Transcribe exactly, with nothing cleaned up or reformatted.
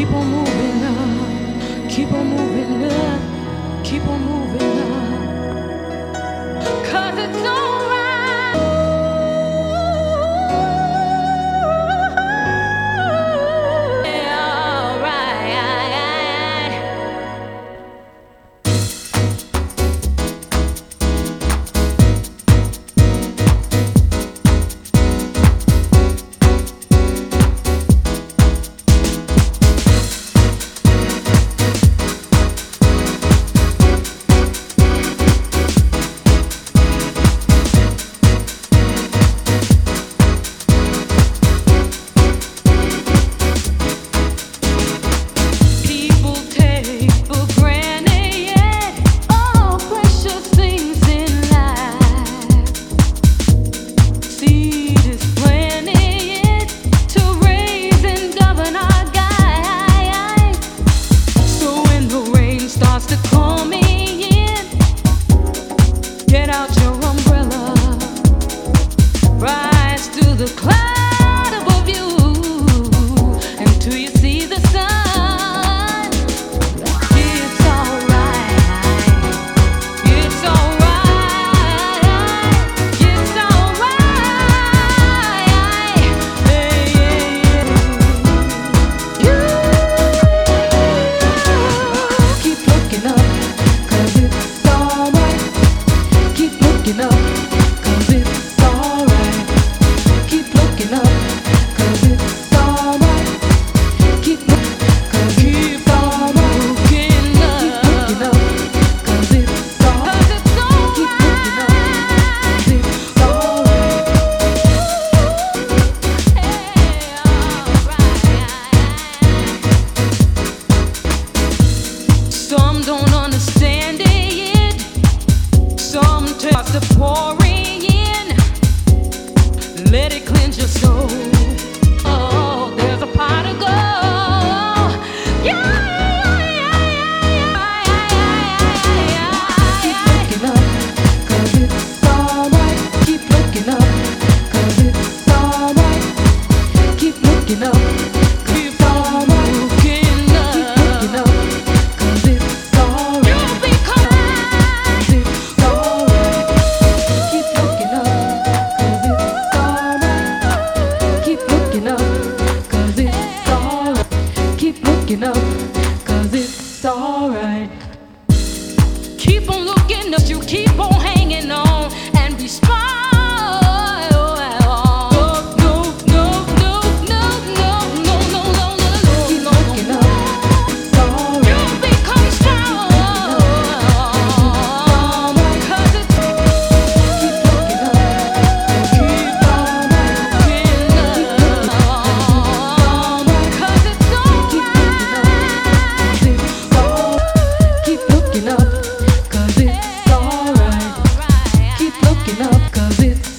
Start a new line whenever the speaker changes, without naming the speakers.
Keep on moving up, keep on moving up, keep on moving up. 'Cause it's alright. Yeah, alright. People take for granted all precious things in life. Seed is planted to raise and govern our guide. So when the rain starts to come in, get out your umbrella, rise to the cloud above you until you see the sun. It's alright. It's alright. It's alright. Hey, yeah, yeah. You keep looking up, 'cause it's alright. Keep looking up, 'cause it's alright. Keep looking up, 'cause it's alright. Keep look, 'cause it's alright. Keep looking up, 'cause it's alright. Keep looking up, 'cause it's alright. Some don't understand it. Some just are pouring in. Let it cleanse your soul. Oh, there's a pot of gold. Yeah, yeah, yeah, yeah, yeah. Keep looking up, 'cause it's alright. Keep looking up, 'cause it's alright. Keep looking up, 'cause it's alright. Keep looking up, 'cause it's alright. You'll be it's alright. Keep looking up, 'cause it's alright. Keep looking up, 'cause it's alright. Keep looking up, 'cause it's alright. Keep on looking up, you keep on hanging on and be strong. No, no, no, no, no, no, no, no, no, no. Keep looking up, it's alright. You'll become strong. 'Cause it's keep looking up, 'cause it's alright. Keep looking up, 'cause it's alright. Keep looking up, 'cause it's